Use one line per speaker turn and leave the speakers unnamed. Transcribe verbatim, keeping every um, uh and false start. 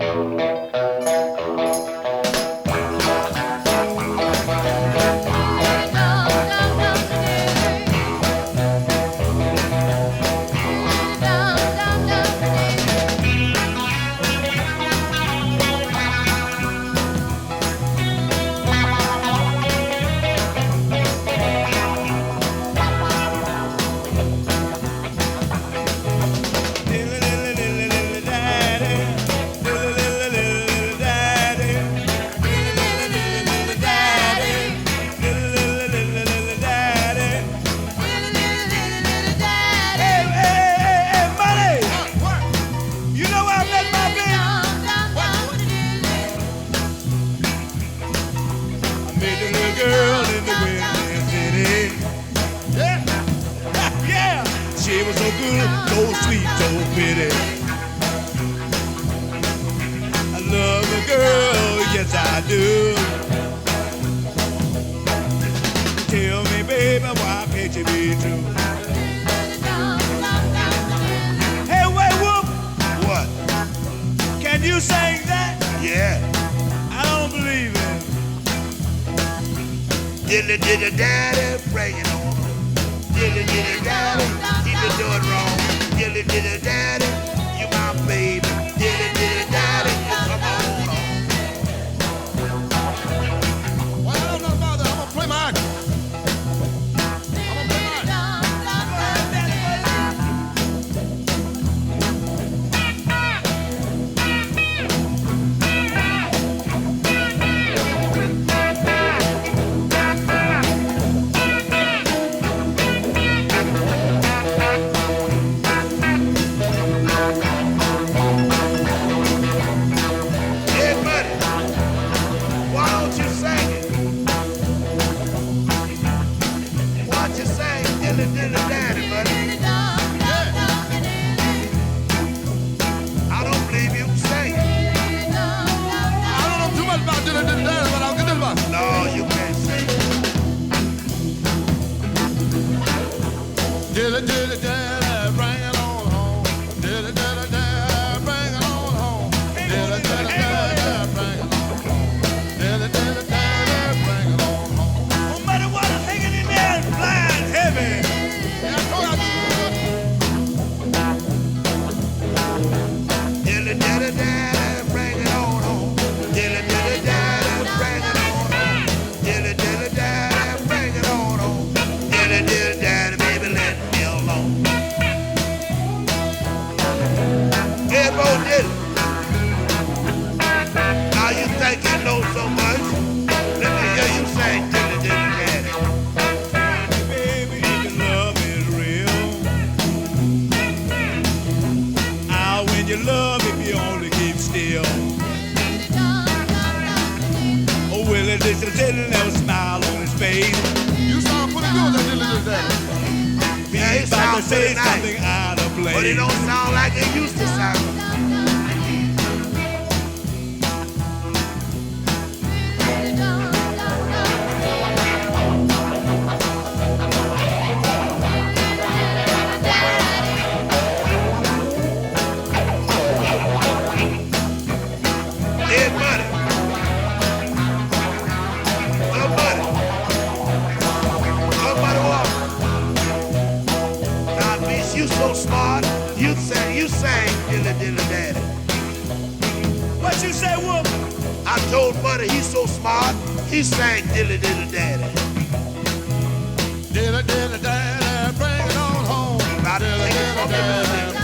She was so good, so sweet, so pretty. I love the girl, yes I do. Tell me, baby, why can't you be true? Hey, wait, whoop!
What?
Can you sing that?
Yeah.
I don't believe it.
Dilly dilly daddy, bring it on. Dilly dilly daddy, he been doing wrong. Dilly dilly daddy, you my baby. Dilly dilly daddy, you come on on.
Well, I don't know about that. I'm gonna play my act. I'm gonna play my Dilly dilly daddy, bring it on home. Dilly dilly daddy, bring it on home. Dilly dilly daddy, bring it on home. Dilly dilly daddy, bring it on home.
No matter what, I'm hanging in there and flying heavy.
Yeah, I told you.
Dilly dilly daddy, bring it on home. Dilly dilly daddy, bring it on home. Dilly dilly daddy, bring it on home. Dilly dilly daddy, baby, let me alone. Hey, Bo Dilly. Now you think you know so much? Let me hear you sing dilly dilly daddy.
Baby, if your love is real, I'll win your love if you only keep still. Oh, Willie, this is a never smile on his face.
You sound pretty good, that dilly dilly daddy.
Yeah, he
He's about to
sounds
say
pretty nice,
something out of place.
but it don't sound like it used to sound. Hey, buddy. Oh, buddy. Oh, buddy, what? Now, miss, you so smart. You sang, you sang dilly dilly daddy.
What you say, Whoop?
I told Buddy he's so smart. He sang dilly dilly daddy.
Dilly dilly daddy, bring it on home.
About to
Dilly
take it
dilly
from the
daddy,
music.